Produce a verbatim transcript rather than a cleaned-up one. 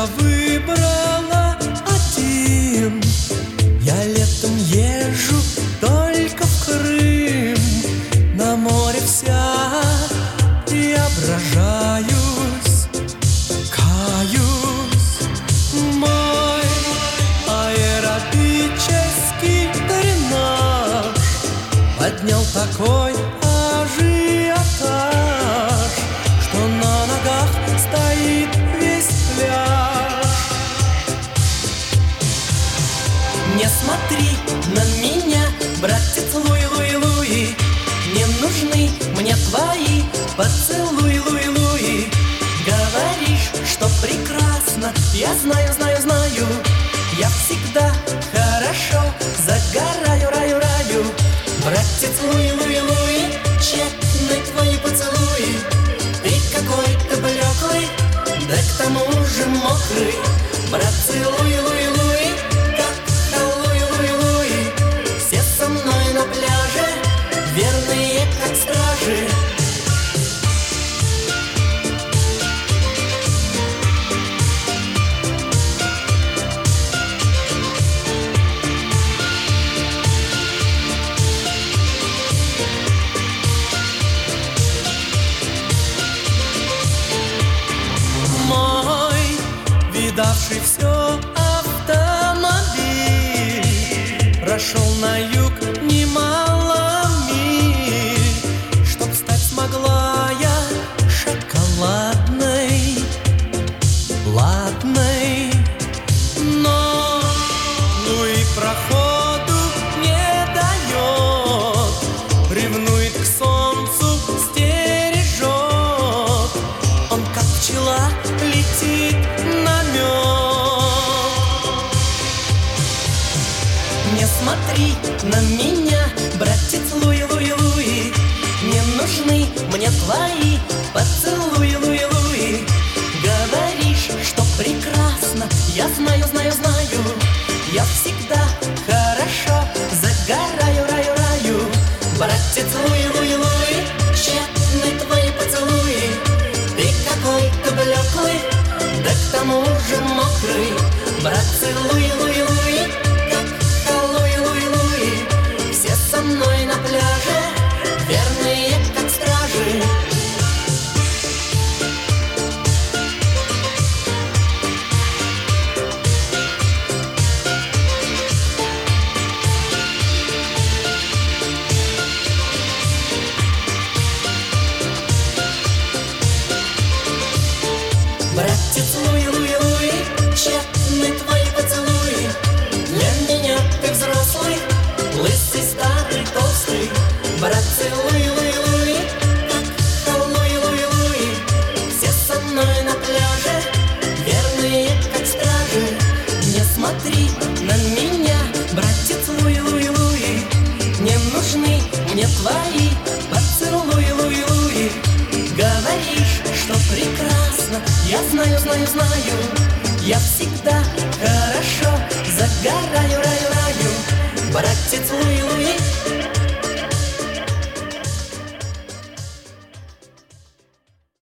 я выбрала один. Я летом езжу только в Крым, на море вся преображаюсь, каюсь. Мой аэробический дренаж поднял такой ажиотаж, что на ногах стоит весь пляж. Не смотри на меня, братец Луи, Луи, Луи, не нужны мне твои поцелуи, Луи, Луи. Говоришь, что прекрасно, я знаю, знаю, знаю. Я всегда хорошо загораю, раю, раю. Братец Луи, Луи, Луи, тщетны твои поцелуи. Ты какой-то блеклый, да к тому же мокрый. Братцы Луи, Луи, Луи, как Луи, Луи, Луи. Все со мной на пляже, верные как стражи. Мой, видавший все автомобиль, прошел на юг немало миль, чтоб стать смогла я шоколадной, ладной. Но Луи проходу не дает, ревнует к солнцу, стережет. Он как пчела летит на мед. Не смотри на меня, братец Луи, Луи, Луи, не нужны мне твои поцелуи, Луи, Луи. Говоришь, что прекрасно, я знаю, знаю, знаю. Я всегда хорошо загораю, раю, раю. Братец Луи, Луи, Луи, тщетны твои поцелуи. Ты какой-то блеклый, да к тому же мокрый. Братцы Луи, Луи, Луи, как Луи, Луи, Луи. Все со мной на пляже, верные как стражи. Братец Луи, Луи, Луи, тщетны твои поцелуи. Для меня ты взрослый, лысый, старый, толстый. Братцы Луи, Луи, Луи, как Луи, Луи, Луи. Все со мной на пляже, верные как стражи. Не смотри на меня, братец Луи, Луи, Луи, не нужны мне твои поцелуи, Луи, Луи. Говоришь, что прекрасно, я знаю, знаю, знаю. Я всегда